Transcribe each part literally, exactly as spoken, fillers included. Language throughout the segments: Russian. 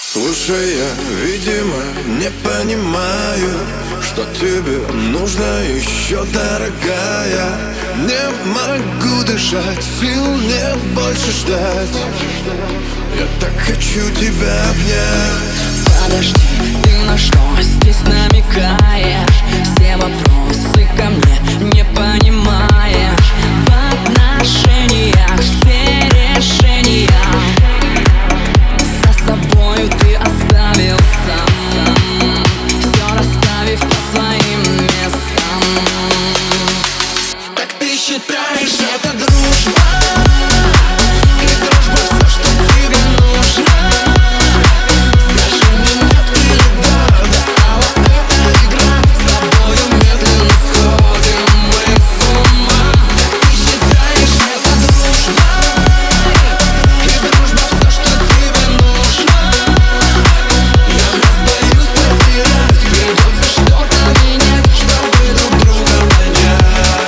Слушай, я, видимо, не понимаю, что тебе нужно еще, дорогая. Не могу дышать, сил нет больше ждать. Я так хочу тебя обнять. Подожди, ты на что здесь намекаешь? Все вопросы ко мне не понимаешь. В отношениях все решения за собою ты оставил сам, все расставив по своим местам. Так ты считаешь, это дружба? И дружба все, что тебе нужно? Скажи мне нет или да, досталась эта игра. С тобою медленно сходим мы с ума. Так ты считаешь, это дружба? И дружба все, что тебе нужно? Я нас боюсь потерять, придется что-то менять, чтобы друг друга понять.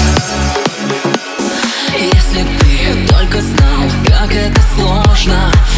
Если б ты только знал, как это сложно